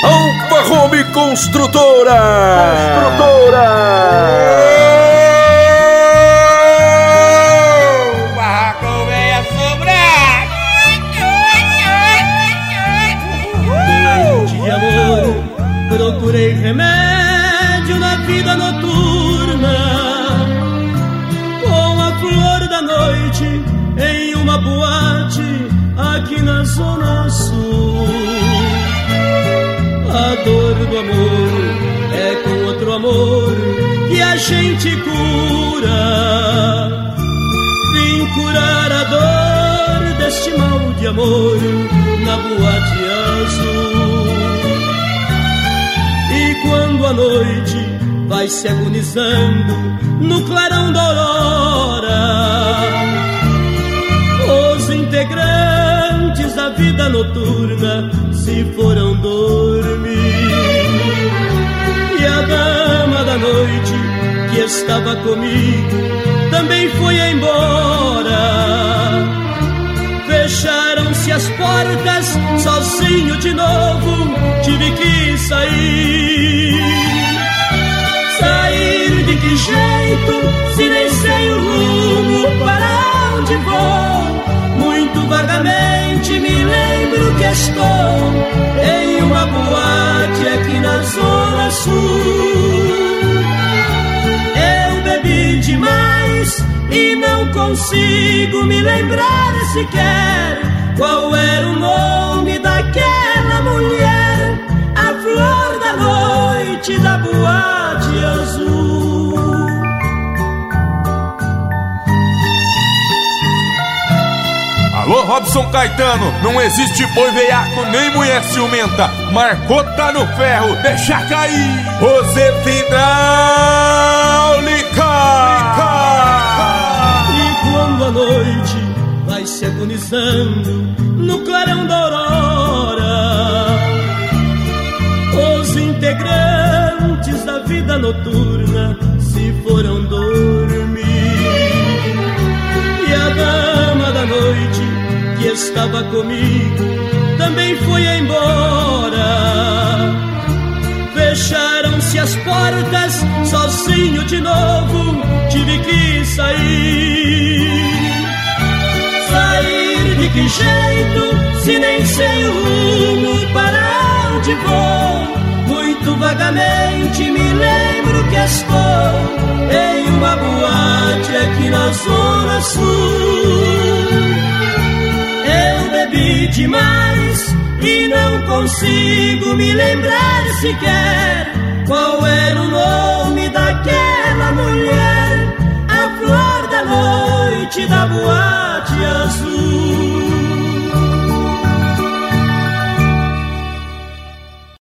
Alfa Home Construtora. O barraco vem a sobrar. Doente de amor, procurei remédio na vida noturna, com a flor da noite em uma boate aqui na Zona Sul. A dor do amor é com outro amor que a gente cura. Vim curar a dor deste mal de amor na boate azul. E quando a noite vai se agonizando no clarão da aurora, os integrantes da vida noturna se foram dormir. E a dama da noite que estava comigo também foi embora. Fecharam-se as portas, sozinho de novo tive que sair. Sair de que jeito, se nem sei o rumo para onde vou? Muito vagamente me lembro que estou em uma boate aqui na Zona Sul. Eu bebi demais e não consigo me lembrar sequer qual era o nome daquela mulher, a flor da noite da boate azul. Alô, Robson Caetano, não existe boi veiaco nem mulher ciumenta. Marcou, tá no ferro, deixa cair. Roseta Hidráulica. E quando a noite vai se agonizando no clarão da aurora, os integrantes da vida noturna se foram dormir. E a dama da noite que estava comigo também foi embora. Fecharam-se as portas, sozinho de novo tive que sair. Sair de que jeito, se nem sei o rumo para onde vou? Muito vagamente me lembro que estou em uma boate aqui na Zona Sul. Eu bebi demais e não consigo me lembrar sequer qual era o nome daquela mulher, a flor da noite da boate azul.